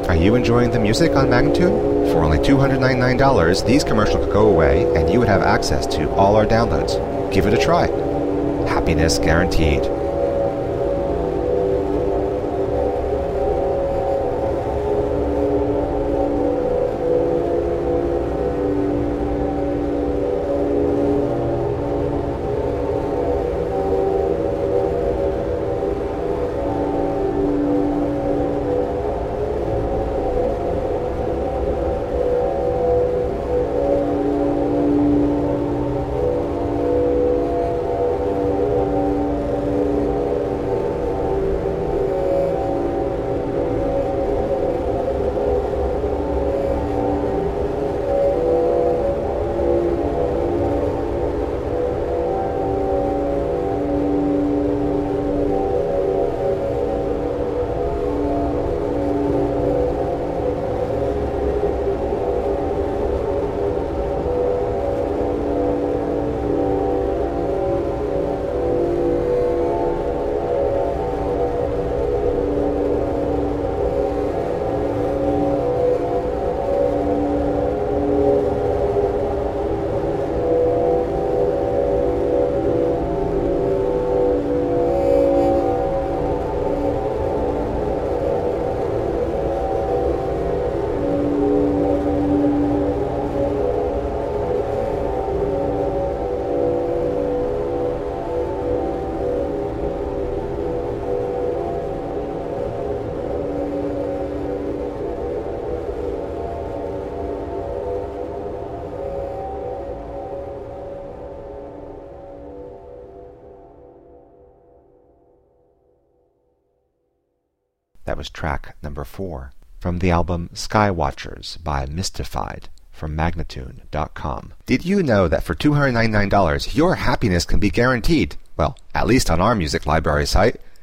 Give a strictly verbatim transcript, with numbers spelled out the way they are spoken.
Are you enjoying the music on Magnatune? For only two hundred ninety-nine dollars, these commercials could go away and you would have access to all our downloads. Give it a try. Happiness guaranteed. That was track number four from the album Skywatchers by Mystified from Magnatune dot com. Did you know that for two hundred ninety-nine dollars your happiness can be guaranteed? Well, at least on our music library site.